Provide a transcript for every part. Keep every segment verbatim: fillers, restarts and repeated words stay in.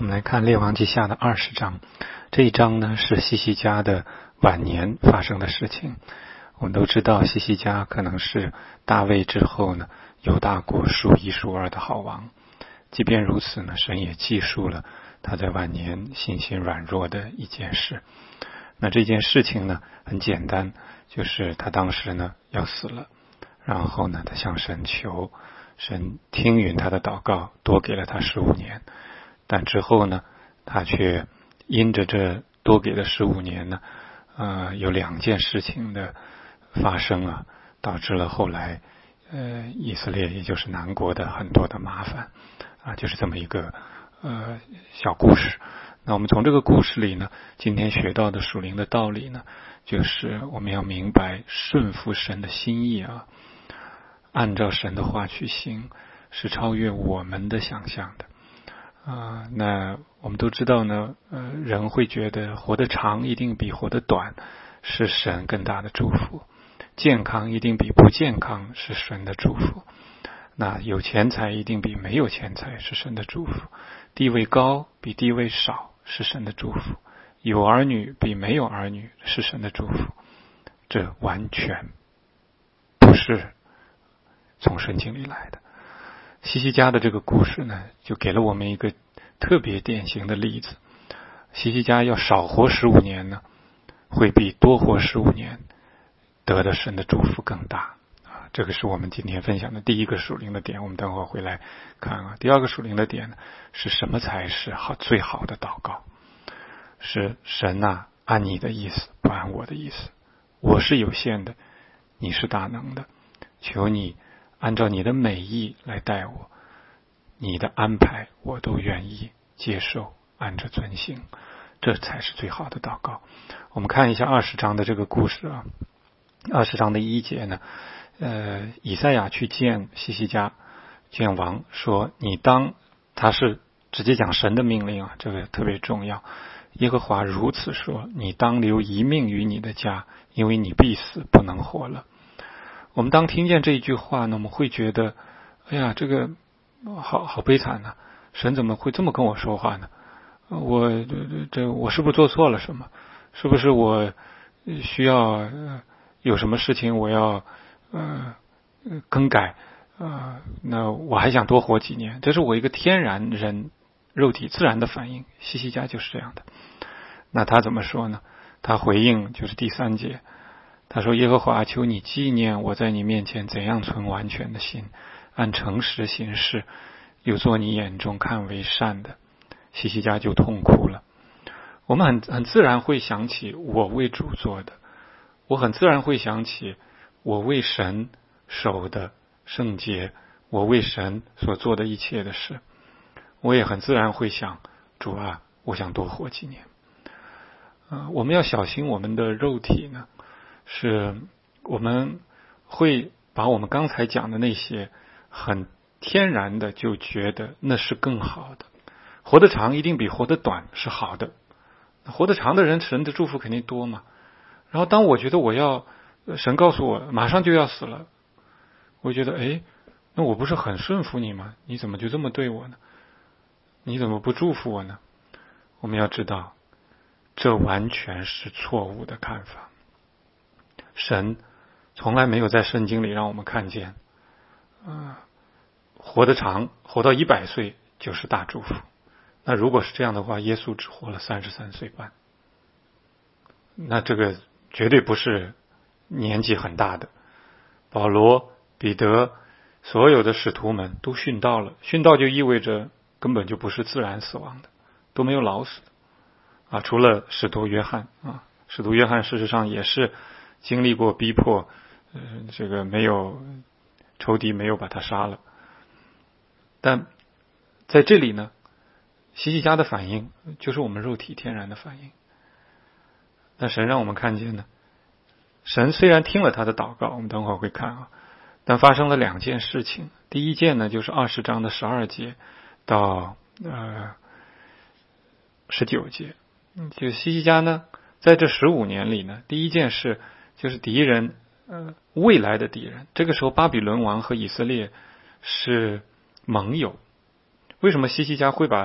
我们来看列王记下的二十章，这一章呢是西西家的晚年发生的事情。我们都知道西西家可能是大卫之后呢犹大国数一数二的好王，即便如此呢，神也记述了他在晚年信心软弱的一件事。那这件事情呢很简单，就是他当时呢要死了，然后呢他向神求，神听允他的祷告，多给了他十五年。但之后呢他却因着这多给的十五年呢呃，有两件事情的发生啊，导致了后来呃以色列也就是南国的很多的麻烦啊，就是这么一个呃小故事。那我们从这个故事里呢，今天学到的属灵的道理呢，就是我们要明白顺服神的心意啊，按照神的话去行，是超越我们的想象的啊。那我们都知道呢，呃，人会觉得活得长一定比活得短是神更大的祝福，健康一定比不健康是神的祝福，那有钱财一定比没有钱财是神的祝福，地位高比地位少是神的祝福，有儿女比没有儿女是神的祝福。这完全不是从圣经里来的。西西家的这个故事呢，就给了我们一个特别典型的例子。西西家要少活十五年呢，会比多活十五年得的神的祝福更大啊！这个是我们今天分享的第一个属灵的点，我们等会儿回来看啊。第二个属灵的点呢，是什么才是好最好的祷告？是神啊，按你的意思，不按我的意思。我是有限的，你是大能的，求你按照你的美意来待我，你的安排我都愿意接受，按着遵行，这才是最好的祷告。我们看一下二十章的这个故事啊。二十章的一节呢，呃，以赛亚去见西西家，见王，说你当，他是直接讲神的命令啊，这个特别重要。耶和华如此说，你当留一命于你的家，因为你必死，不能活了。我们当听见这一句话呢，我们会觉得，哎呀，这个好好悲惨啊，神怎么会这么跟我说话呢？我这这我是不是做错了什么？是不是我需要、呃、有什么事情我要呃更改呃那我还想多活几年，这是我一个天然人肉体自然的反应。西西家就是这样的。那他怎么说呢？他回应就是第三节，他说，耶和华，求你纪念我在你面前怎样存完全的心，按诚实行事，又做你眼中看为善的。西西家就痛哭了。我们很很自然会想起我为主做的，我很自然会想起我为神守的圣洁，我为神所做的一切的事。我也很自然会想，主啊，我想多活几年。呃、我们要小心我们的肉体呢，是我们会把我们刚才讲的那些很天然的就觉得那是更好的。活得长一定比活得短是好的，活得长的人神的祝福肯定多嘛。然后当我觉得我要神告诉我马上就要死了，我觉得哎，那我不是很顺服你吗？你怎么就这么对我呢？你怎么不祝福我呢？我们要知道，这完全是错误的看法。神从来没有在圣经里让我们看见，呃，活得长，活到一百岁就是大祝福。那如果是这样的话，耶稣只活了三十三岁半，那这个绝对不是年纪很大的。保罗、彼得，所有的使徒们都殉道了，殉道就意味着根本就不是自然死亡的，都没有老死的啊，除了使徒约翰啊，使徒约翰事实上也是经历过逼迫，呃，这个没有仇敌没有把他杀了。但在这里呢，西西家的反应就是我们肉体天然的反应。那神让我们看见呢，神虽然听了他的祷告，我们等会儿会看啊，但发生了两件事情。第一件呢，就是二十章的十二节到呃十九节，就西西家呢，在这十五年里呢，第一件事就是敌人，呃，未来的敌人。这个时候，巴比伦王和以色列是盟友。为什么西西家会把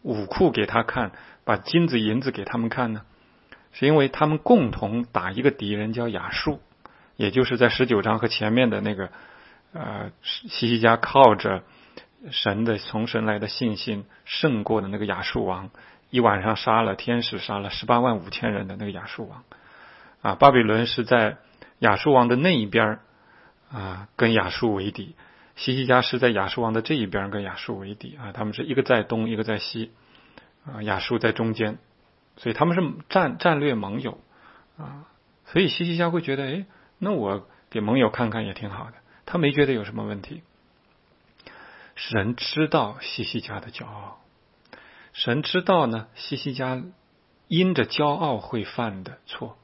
武库给他看，把金子银子给他们看呢？是因为他们共同打一个敌人叫亚述，也就是在十九章和前面的那个呃西西家靠着神的从神来的信心胜过的那个亚述王，一晚上杀了天使杀了十八万五千人的那个亚述王啊。巴比伦是在亚述王的那一边啊跟亚述为敌，西西家是在亚述王的这一边跟亚述为敌啊，他们是一个在东一个在西啊，亚述在中间，所以他们是战战略盟友啊。所以西西家会觉得，哎，那我给盟友看看也挺好的，他没觉得有什么问题。神知道西西家的骄傲，神知道呢西西家因着骄傲会犯的错，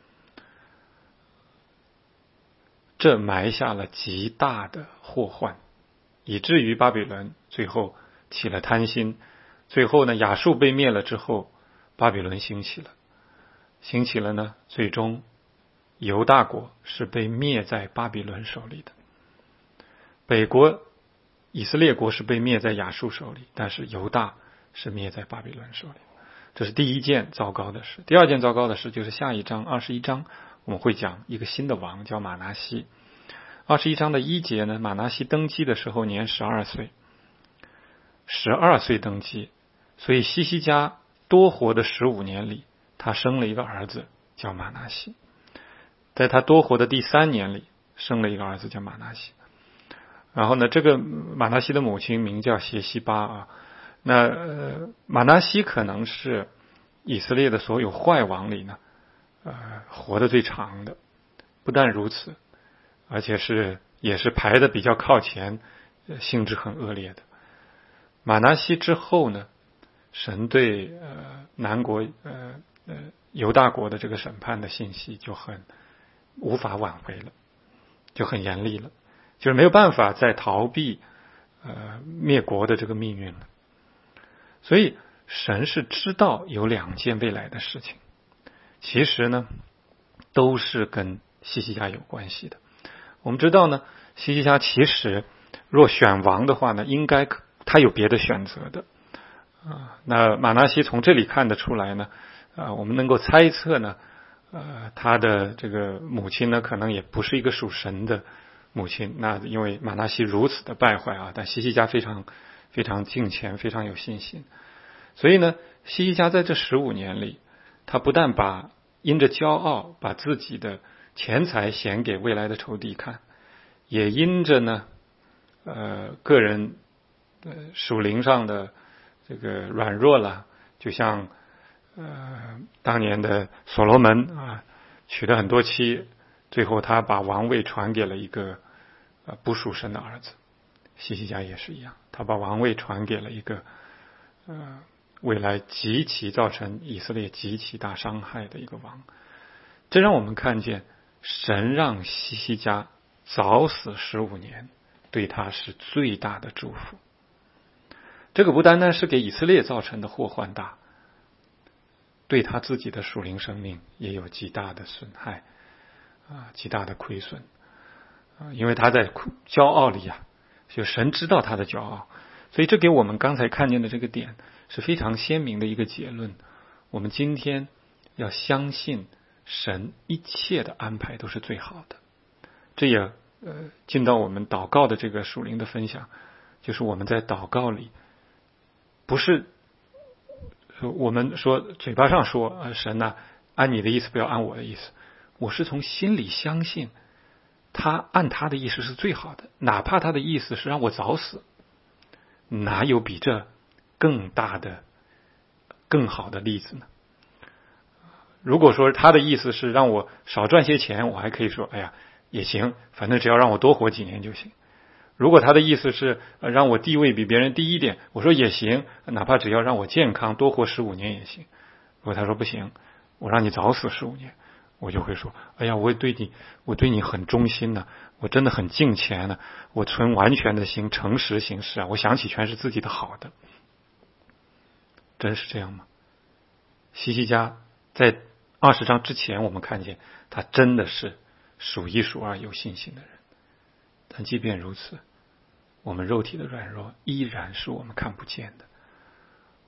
这埋下了极大的祸患，以至于巴比伦最后起了贪心。最后呢，亚述被灭了之后，巴比伦兴起了，兴起了呢，最终犹大国是被灭在巴比伦手里的，北国以色列国是被灭在亚述手里，但是犹大是灭在巴比伦手里。这是第一件糟糕的事。第二件糟糕的事就是下一章二十一章我们会讲一个新的王叫马拿西。二十一章的一节呢，马拿西登基的时候年十二岁，十二岁登基，所以西西家多活的十五年里，他生了一个儿子叫马拿西。在他多活的第三年里，生了一个儿子叫马拿西。然后呢，这个马拿西的母亲名叫谢西巴啊。那、呃、马拿西可能是以色列的所有坏王里呢，呃，活得最长的。不但如此，而且是也是排的比较靠前，性质很恶劣的。马拿西之后呢，神对呃南国呃呃犹大国的这个审判的信息就很无法挽回了，就很严厉了，就是没有办法再逃避呃灭国的这个命运了。所以神是知道有两件未来的事情，其实呢都是跟西西家有关系的。我们知道呢，西西家其实若选王的话呢，应该他有别的选择的啊。那马拿西从这里看得出来呢，啊，我们能够猜测呢，呃，他的这个母亲呢，可能也不是一个属神的母亲。那因为马拿西如此的败坏啊，但西西家非常非常敬虔，非常有信心。所以呢，西西家在这十五年里，他不但把因着骄傲把自己的钱财显给未来的仇敌看，也因着呢，呃，个人呃属灵上的这个软弱了，就像呃当年的所罗门啊，娶了很多妻，最后他把王位传给了一个呃不属神的儿子。西西家也是一样，他把王位传给了一个呃未来极其造成以色列极其大伤害的一个王。这让我们看见神让西西家早死十五年，对他是最大的祝福。这个不单单是给以色列造成的祸患大，对他自己的属灵生命也有极大的损害啊，极大的亏损啊，因为他在骄傲里啊，就神知道他的骄傲，所以这给我们刚才看见的这个点是非常鲜明的一个结论。我们今天要相信神一切的安排都是最好的。这也呃进到我们祷告的这个属灵的分享，就是我们在祷告里不是我们说嘴巴上说呃神呐、啊，按你的意思不要按我的意思，我是从心里相信他按他的意思是最好的，哪怕他的意思是让我早死，哪有比这更大的更好的例子呢？如果说他的意思是让我少赚些钱，我还可以说哎呀也行，反正只要让我多活几年就行。如果他的意思是让我地位比别人低一点，我说也行，哪怕只要让我健康多活十五年也行。如果他说不行，我让你早死十五年，我就会说哎呀我对你我对你很忠心呢、啊，我真的很敬虔呢、啊，我存完全的心诚实行事啊，我想起全是自己的好的。真是这样吗？西西家在二十章之前我们看见他真的是数一数二有信心的人，但即便如此，我们肉体的软弱依然是我们看不见的。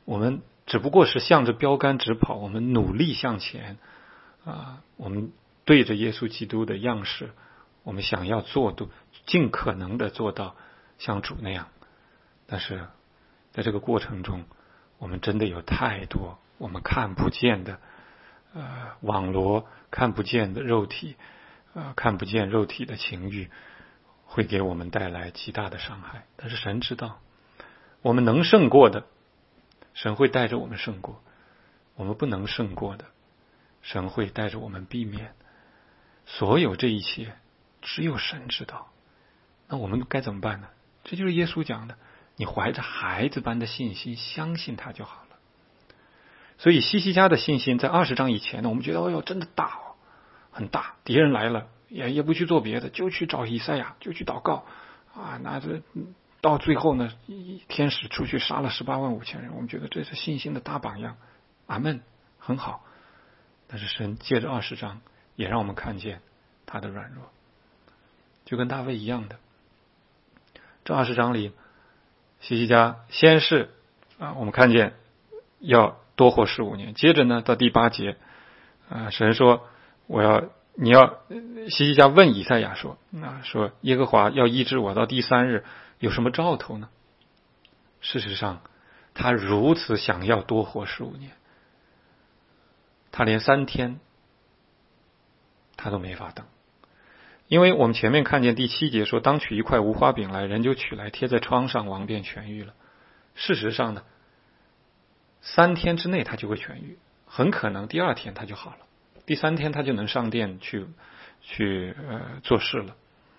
我们只不过是向着标杆直跑，我们努力向前啊，我们对着耶稣基督的样式，我们想要做到尽可能的做到像主那样。但是在这个过程中，我们真的有太多我们看不见的呃网罗，看不见的肉体，呃看不见肉体的情欲，会给我们带来极大的伤害。但是神知道，我们能胜过的，神会带着我们胜过；我们不能胜过的，神会带着我们避免。所有这一切，只有神知道。那我们该怎么办呢？这就是耶稣讲的，你怀着孩子般的信心，相信他就好了。所以西西家的信心在二十章以前呢，我们觉得，哎呦，真的大哦，很大，敌人来了，也也不去做别的，就去找以赛亚，就去祷告啊，拿着。到最后呢，天使出去杀了十八万五千人，我们觉得这是信心的大榜样，阿们，很好。但是神借着二十章也让我们看见他的软弱，就跟大卫一样的。这二十章里，西西家先是啊，我们看见要多活十五年，接着呢到第八节啊，神说我要你要西西家问以赛亚说啊，说耶和华要医治我到第三日。有什么兆头呢？事实上，他如此想要多活十五年，他连三天他都没法等。因为我们前面看见第七节说，当取一块无花饼来，人就取来贴在疮上，王便痊愈了。事实上呢，三天之内他就会痊愈，很可能第二天他就好了，第三天他就能上殿去去呃做事了。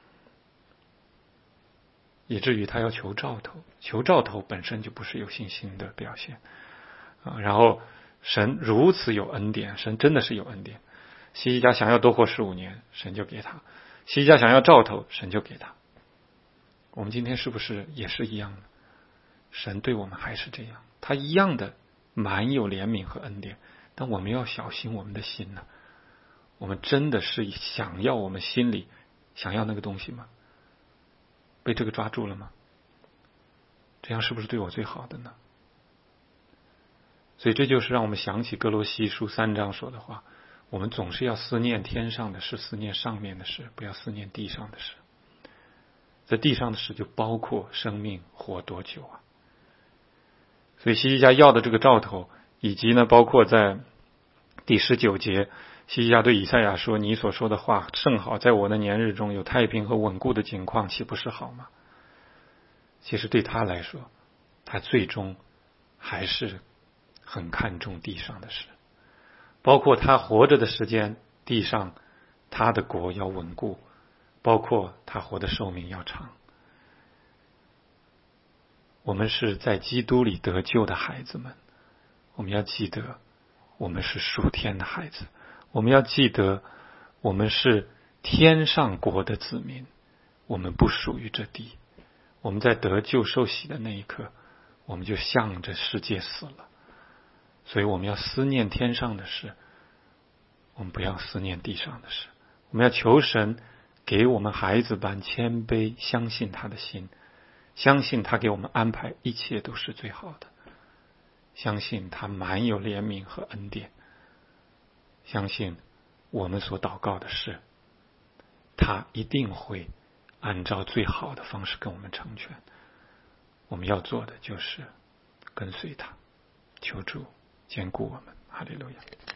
以至于他要求兆头，求兆头本身就不是有信心的表现啊。然后神如此有恩典，神真的是有恩典。西西家想要多活十五年，神就给他；西西家想要兆头，神就给他。我们今天是不是也是一样的？神对我们还是这样，他一样的满有怜悯和恩典，但我们要小心我们的心呢。我们真的是想要我们心里想要那个东西吗？被这个抓住了吗？这样是不是对我最好的呢？所以这就是让我们想起哥罗西书三章说的话，我们总是要思念天上的事，思念上面的事，不要思念地上的事。在地上的事就包括生命活多久啊。所以西西家要的这个兆头，以及呢包括在第十九节，西西家对以赛亚说，你所说的话甚好，在我的年日中有太平和稳固的景况，岂不是好吗？其实对他来说，他最终还是很看重地上的事，包括他活着的时间，地上他的国要稳固，包括他活的寿命要长。我们是在基督里得救的孩子们，我们要记得我们是属天的孩子，我们要记得我们是天上国的子民，我们不属于这地。我们在得救受洗的那一刻，我们就向着世界死了。所以我们要思念天上的事，我们不要思念地上的事。我们要求神给我们孩子般谦卑相信他的心，相信他给我们安排一切都是最好的，相信他满有怜悯和恩典，相信我们所祷告的事，他一定会按照最好的方式跟我们成全。我们要做的就是跟随他，求主坚固我们。哈利路亚。